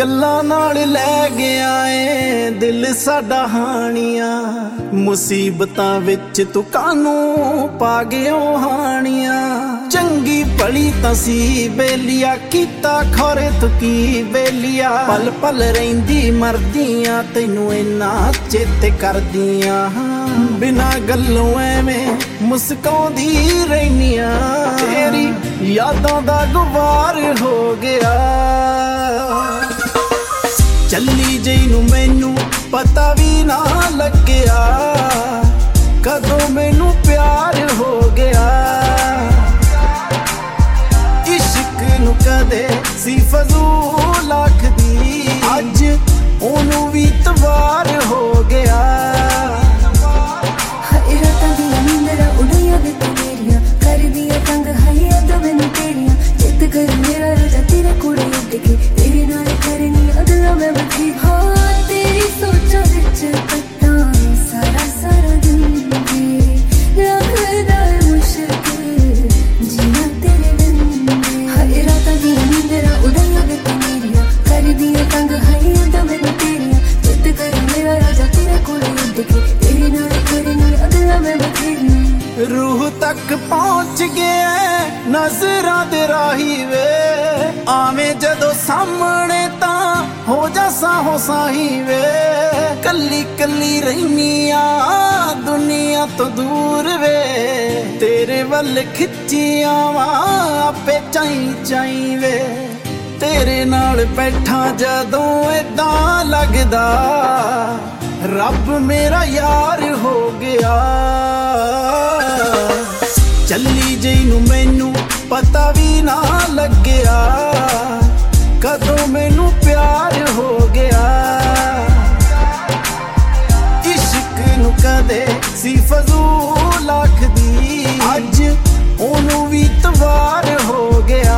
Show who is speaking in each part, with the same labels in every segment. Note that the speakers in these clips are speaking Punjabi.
Speaker 1: ਗੱਲਾਂ ਨਾਲ ਲੈ ਗਿਆ ਏ ਦਿਲ ਸਾਡਾ ਹਾਣੀਆਂ। ਮੁਸੀਬਤਾਂ ਵਿੱਚ ਤੂੰ ਕਾਨੂੰ ਪਾ ਗਿਓ ਹਾਣੀਆਂ। ਚੰਗੀ ਭਲੀ ਤਾਂ ਸੀ ਬੇਲੀਆ, ਕੀਤਾ ਖੋਰੇ ਤੂੰ ਕੀ ਬੇਲੀਆ। ਪਲ ਪਲ ਰਹਿੰਦੀ ਮਰਦੀਆਂ, ਤੈਨੂੰ ਇੰਨਾ ਚੇਤੇ ਕਰਦੀਆਂ। ਬਿਨਾ ਗੱਲੋਂ ਐਵੇਂ ਮੁਸਕਾਉਂਦੀ ਰਹਿਨੀਆਂ। ਤੇਰੀ ਯਾਦਾਂ ਦਾ ਗੁਬਾਰ ਹੋ ਗਿਆ। ਚੱਲੀ ਜਈ ਨੂੰ ਮੈਨੂੰ ਪਤਾ ਵੀ ਨਾ ਲੱਗਿਆ, ਕਦੋਂ ਮੈਨੂੰ ਪਿਆਰ ਹੋ ਗਿਆ। ਇਸ਼ਕ ਨੂੰ ਕਦੇ ਸੀ ਫਜ਼ੂਲ ਆਖਦੀ, ਅੱਜ ਉਹਨੂੰ ਵੀ ਤਵਾਰ ਹੋ ਗਿਆ।
Speaker 2: ਹਾਏ ਰਾਤਾਂ ਦੀਆਂ ਨੀਂਦਰਾਂ ਉਡੀਆਂ ਵੇ ਤੂੰ ਮੇਰੀਆਂ, ਕਰਦੀਆਂ ਤੰਗ ਹਾਏ ਯਾਦਾਂ ਮੈਨੂੰ ਤੇਰੀਆਂ। ਚਿੱਤ ਕਰ ਮੇਰਾ ਰਾਜਾ ਤੇਰੇ ਕੋਲੇ ਉੱਡ ਕੇ, ਤੇਰੇ ਨਾਲ ਕਰਨੀ ਅਗਲਾ ਮੈਂ ਬੈਠੀ। ਹਾਂ ਤੇਰੀ ਸੋਚਾਂ ਵਿੱਚ ਕੱਟਾਂ ਸਾਰਾ ਸਾਰਾ ਦਿਨ ਵੇ, ਲੱਗਦਾ ਏ ਮੁਸ਼ਕਿਲ ਜੀਣਾ ਤੇਰੇ ਬਿਨ ਵੇ। ਹਾਏ ਰਾਤਾਂ ਦੀਆਂ ਨੀਂਦਰਾਂ ਉਡੀਆਂ ਵੇ ਤੂੰ ਮੇਰੀਆਂ, ਕਰਦੀਆਂ ਤੰਗ ਹਾਏ ਯਾਦਾਂ ਮੈਨੂੰ ਤੇਰੀਆਂ। ਚਿੱਤ ਕਰ ਮੇਰਾ ਰਾਜਾ ਤੇਰੇ ਕੋਲੇ ਉੱਡ ਕੇ, ਤੇਰੇ ਨਾਲ ਕਰਨੀ ਅਗਲਾ ਮੈਂ ਬੈਠੀ।
Speaker 1: ਰੂਹ ਤੱਕ ਪਹੁੰਚ ਗਿਆ ਨਜ਼ਰਾਂ ਦੇ ਰਾਹੀ ਵੇ, ਆਵੇਂ ਜਦੋਂ ਸਾਹਮਣੇ ਤਾਂ ਹੋ ਜਾ ਸਾਹੋ ਸਾਹੀ ਵੇ। ਕੱਲੀ ਕੱਲੀ ਰਹਿਨੀਆਂ ਦੁਨੀਆ ਤੋਂ ਦੂਰ ਵੇ, ਤੇਰੇ ਵੱਲ ਖਿੱਚੀਆਂ ਵਾ ਆਪੇ ਚਾਈ ਚਾਈ ਵੇ। ਤੇਰੇ ਨਾਲ ਬੈਠਾ ਜਦੋਂ ਏਦਾਂ ਲੱਗਦਾ, ਰੱਬ ਮੇਰਾ ਯਾਰ ਹੋ ਗਿਆ। ਚੱਲੀ ਜਈ ਨੂੰ ਮੈਨੂੰ ਪਤਾ ਵੀ ਨਾ ਲੱਗਿਆ, ਕਦੋਂ ਮੈਨੂੰ ਪਿਆਰ ਹੋ ਗਿਆ। ਇਸ਼ਕ ਨੂੰ ਕਦੇ ਸੀ ਫਜ਼ੂਲ ਆਖਦੀ, ਅੱਜ ਉਹਨੂੰ ਵੀ ਤਵਾਰ ਹੋ ਗਿਆ।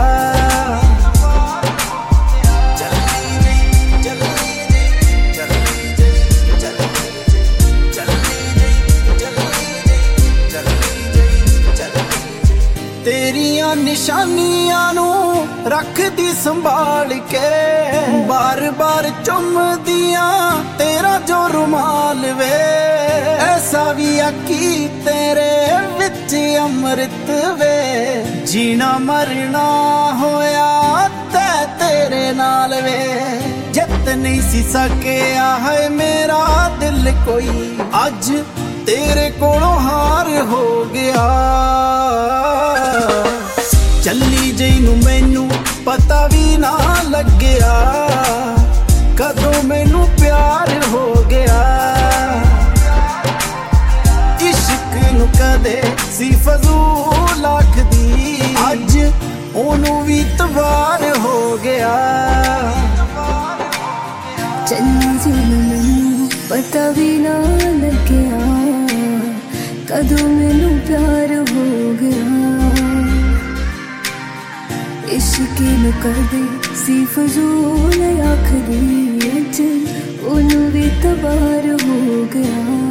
Speaker 1: ਤੇਰੀਆਂ ਨਿਸ਼ਾਨੀਆਂ ਨੂੰ ਰੱਖਦੀ ਸੰਭਾਲ ਕੇ, ਬਾਰ ਬਾਰ ਚੁੰਮਦੀਆਂ ਤੇਰਾ ਜੋ ਰੁਮਾਲ ਵੇ। ਐਸਾ ਵੀ ਆਖੀ ਤੇਰੇ ਵਿੱਚ ਅੰਮ੍ਰਿਤ ਵੇ, ਜੀਣਾ ਮਰਨਾ ਹੋਇਆ ਤੈ ਤੇਰੇ ਨਾਲ ਵੇ। ਜਿੱਤ ਨਹੀਂ ਸੀ ਸਕਿਆ ਹੈ ਮੇਰਾ ਦਿਲ ਕੋਈ, ਅੱਜ ਤੇਰੇ ਕੋਲੋਂ ਹਾਰ ਹੋ ਗਿਆ। ਚੱਲੀ ਜਈ ਨੂੰ ਮੈਨੂੰ ਪਤਾ ਵੀ ਨਾ ਲੱਗਿਆ, ਕਦੋਂ ਮੈਨੂੰ ਪਿਆਰ ਹੋ ਗਿਆ। ਇਸ਼ਕ ਨੂੰ ਕਦੇ ਸੀ ਫਜ਼ੂਲ ਆਖਦੀ, ਅੱਜ ਉਹਨੂੰ ਵੀ ਤਵਾਰ ਹੋ ਗਿਆ।
Speaker 2: ਚੱਲੀ ਜਈ ਨੂੰ ਮੈਨੂੰ ਪਤਾ ਵੀ ਨਾ ਲੱਗਿਆ, ਕਦੋਂ ਮੈਨੂੰ ਪਿਆਰ ਹੋ ਗਿਆ। इश्क न करदे सी फजूल आखदी, अज ओनू भी तबार हो गया।